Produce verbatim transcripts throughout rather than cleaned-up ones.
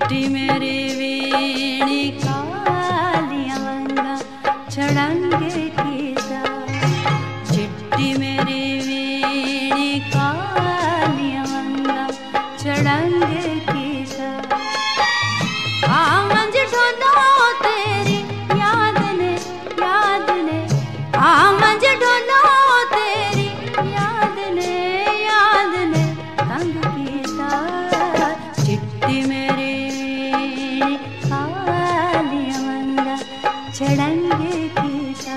चिट्टी मेरी वीणी कालियां वंगा छड़ंगे कीता। चिट्टी मेरी वीणी कालियां वंगा छड़ंगे कीता। आ मंज ढोलो तेरी याद ने याद ने, आ मंज ढोलो तेरी याद ने याद ने तंग कीता। चिट्टी मेरी कालियां वंगा छड़ंगे कीता।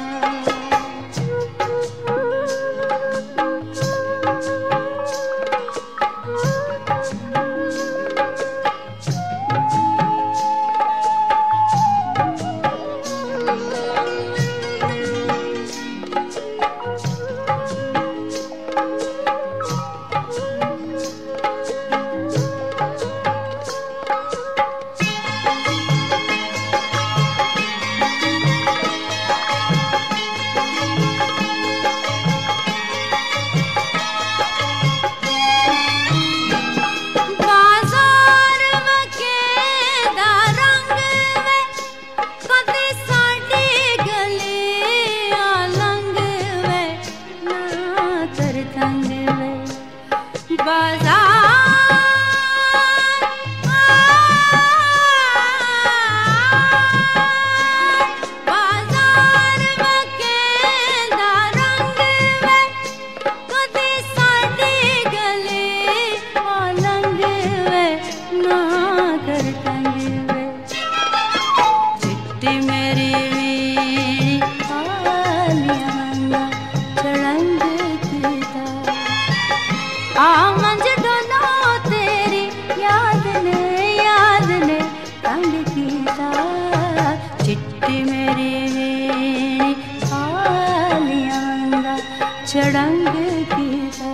चिट्टी मेरी वीणी कालियां वंगा छड़ंगे कीता। आ मंज ढोलो तेरी याद ने याद ने तंग कीता। चिट्टी मेरी वीणी कालियां वंगा छड़ंगे कीता।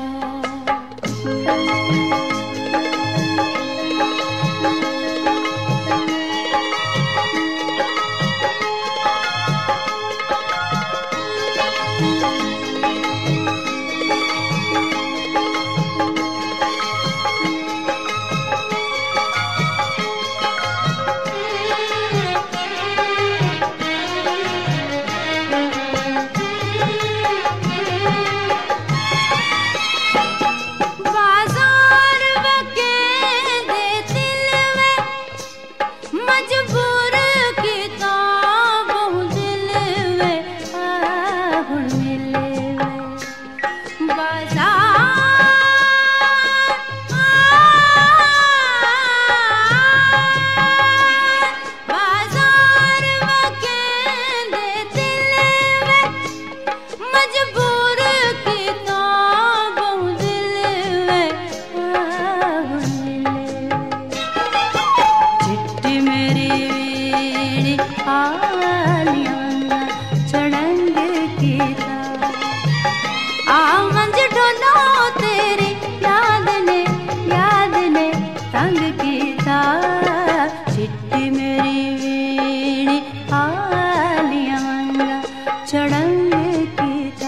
कालियां वंगा छड़ंगे कीता। आ मंज ढोलो तेरी याद ने याद ने तंग कीता। चिट्टी मेरी वीणी कालियां वंगा छड़ंगे कीता।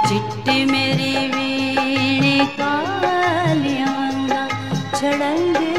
चिट्टी मेरी वीणी कालियां वंगा छड़ंगे